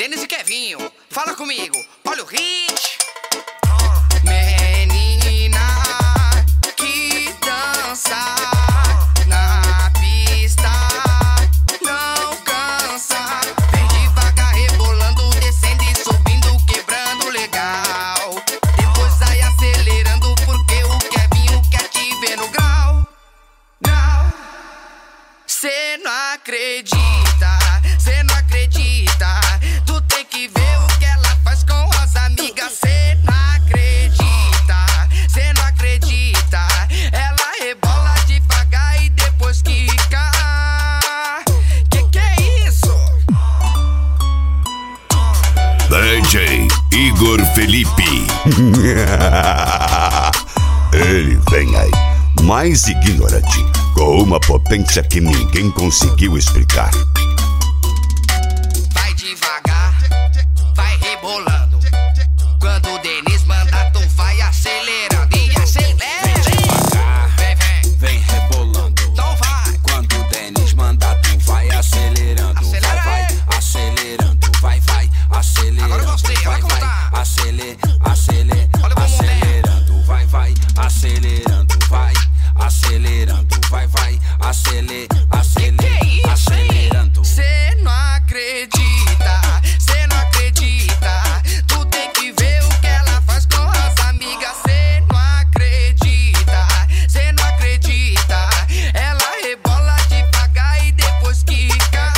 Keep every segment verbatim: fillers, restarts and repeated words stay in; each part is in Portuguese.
Denis e Kevinho, fala comigo, olha o hit. Menina que dança na pista, não cansa. Vem devagar rebolando, descendo e subindo, quebrando legal. Depois vai acelerando porque o Kevinho quer te ver no grau. Grau. Cê não acredita, cê não acredita. Tu tem que ver o que ela faz com as amigas. Cê não acredita, cê não acredita. Ela rebola devagar e depois quica. Que que é isso? D J Igor Felipe. Ele vem aí, mais ignorante, com uma potência que ninguém conseguiu explicar. Vai devagar, vai rebolando. Quando o Denis manda, tu vai acelerando. E acelera. Vem devagar, Vem, vem, vem rebolando. então vai. Quando o Denis manda, tu vai acelerando. Acelera vai, aí. vai, acelerando. Vai, vai, acelerando. Agora eu gostei, vai, vai vai, contar. acele, acele, Olha o bumbum acelerando. Vai, vai, acelerando. Vai, acelerando. Vai, vai, acele, acele, Que é isso, acelerando. Cê não acredita, cê não acredita. Tu tem que ver o que ela faz com as amigas. Cê não acredita, cê não acredita. Ela rebola devagar e depois quica.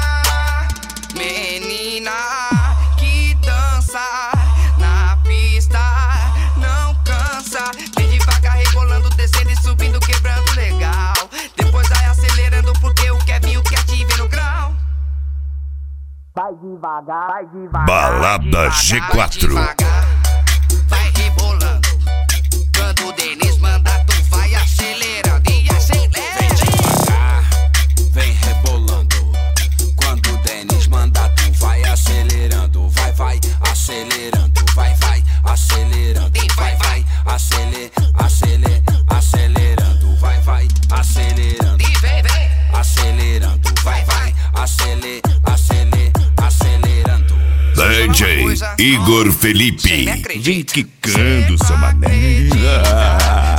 Menina que dança na pista, não cansa. Vem devagar rebolando, descendo e subindo, quebrando legal. Depois vai acelerando porque o Kevinho quer te ver no grau. Vai devagar, vai devagar. Balada devagar, G quatro. Vai devagar, vai rebolando. Quando o Denis manda, tu vai acelerando. E acelera. Vem devagar, vem rebolando. Quando o Denis manda, tu vai acelerando. Vai, vai, acelerando. Vai, vai, acelerando. Vai, vai, acele, acele, acelerando. Vai, vai, acelerando. E vem, vem. Acelerando. Vai, vai, acele, acele, acelerando. D J Igor Cê me Felipe. acredita? Vem quicando, sua maneira.